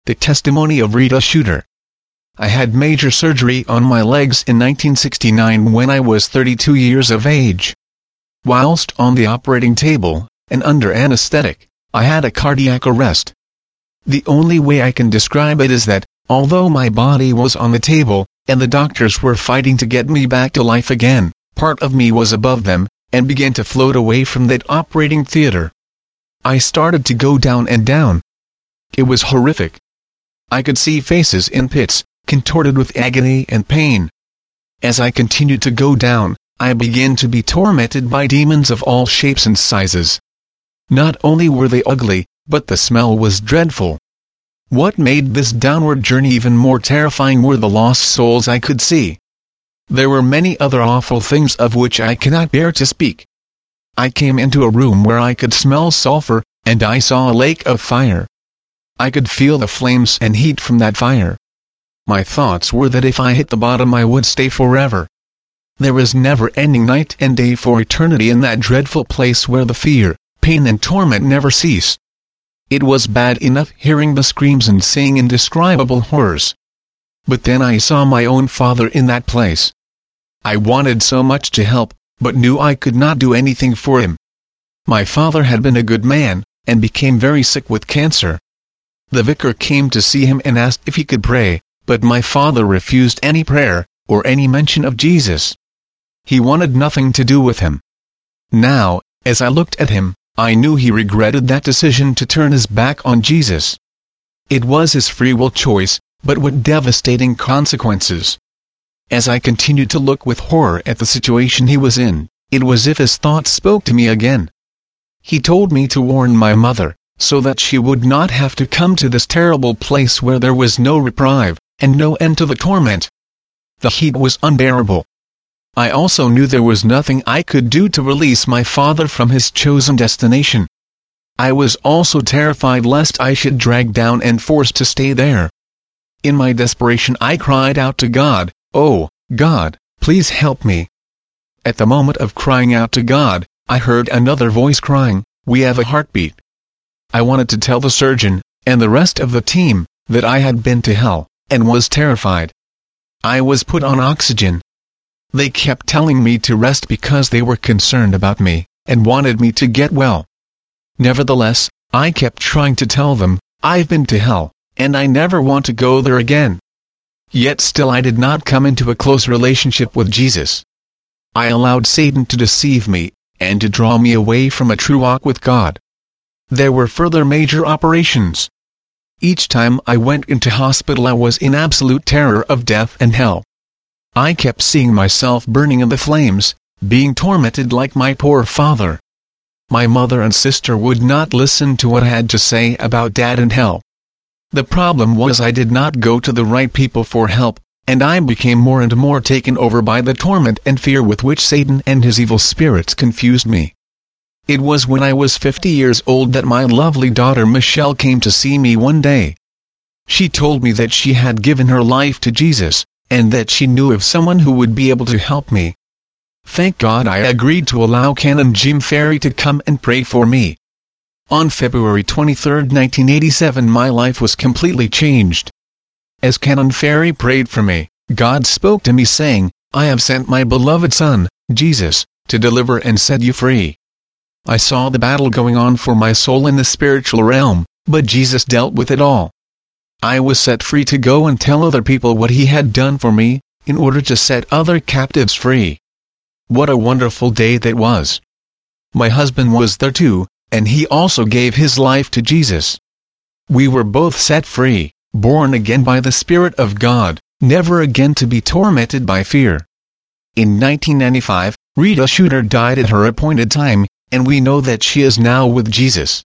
The testimony of Rita Shooter. I had major surgery on my legs in 1969 when I was 32 years of age. Whilst on the operating table, and under anesthetic, I had a cardiac arrest. The only way I can describe it is that, although my body was on the table, and the doctors were fighting to get me back to life again, part of me was above them, and began to float away from that operating theater. I started to go down and down. It was horrific. I could see faces in pits, contorted with agony and pain. As I continued to go down, I began to be tormented by demons of all shapes and sizes. Not only were they ugly, but the smell was dreadful. What made this downward journey even more terrifying were the lost souls I could see. There were many other awful things of which I cannot bear to speak. I came into a room where I could smell sulfur, and I saw a lake of fire. I could feel the flames and heat from that fire. My thoughts were that if I hit the bottom I would stay forever. There was never-ending night and day for eternity in that dreadful place where the fear, pain and torment never ceased. It was bad enough hearing the screams and seeing indescribable horrors. But then I saw my own father in that place. I wanted so much to help, but knew I could not do anything for him. My father had been a good man, and became very sick with cancer. The vicar came to see him and asked if he could pray, but my father refused any prayer, or any mention of Jesus. He wanted nothing to do with him. Now, as I looked at him, I knew he regretted that decision to turn his back on Jesus. It was his free will choice, but what devastating consequences. As I continued to look with horror at the situation he was in, it was as if his thoughts spoke to me again. He told me to warn my mother, so that she would not have to come to this terrible place where there was no reprieve, and no end to the torment. The heat was unbearable. I also knew there was nothing I could do to release my father from his chosen destination. I was also terrified lest I should drag down and forced to stay there. In my desperation I cried out to God, "Oh, God, please help me." At the moment of crying out to God, I heard another voice crying, "We have a heartbeat." I wanted to tell the surgeon, and the rest of the team, that I had been to hell, and was terrified. I was put on oxygen. They kept telling me to rest because they were concerned about me, and wanted me to get well. Nevertheless, I kept trying to tell them, "I've been to hell, and I never want to go there again." Yet still I did not come into a close relationship with Jesus. I allowed Satan to deceive me, and to draw me away from a true walk with God. There were further major operations. Each time I went into hospital I was in absolute terror of death and hell. I kept seeing myself burning in the flames, being tormented like my poor father. My mother and sister would not listen to what I had to say about Dad and hell. The problem was I did not go to the right people for help, and I became more and more taken over by the torment and fear with which Satan and his evil spirits confused me. It was when I was 50 years old that my lovely daughter Michelle came to see me one day. She told me that she had given her life to Jesus, and that she knew of someone who would be able to help me. Thank God I agreed to allow Canon Jim Ferry to come and pray for me. On February 23, 1987 my life was completely changed. As Canon Ferry prayed for me, God spoke to me saying, "I have sent my beloved Son, Jesus, to deliver and set you free." I saw the battle going on for my soul in the spiritual realm, but Jesus dealt with it all. I was set free to go and tell other people what He had done for me, in order to set other captives free. What a wonderful day that was. My husband was there too, and he also gave his life to Jesus. We were both set free, born again by the Spirit of God, never again to be tormented by fear. In 1995, Rita Shooter died at her appointed time, and we know that she is now with Jesus.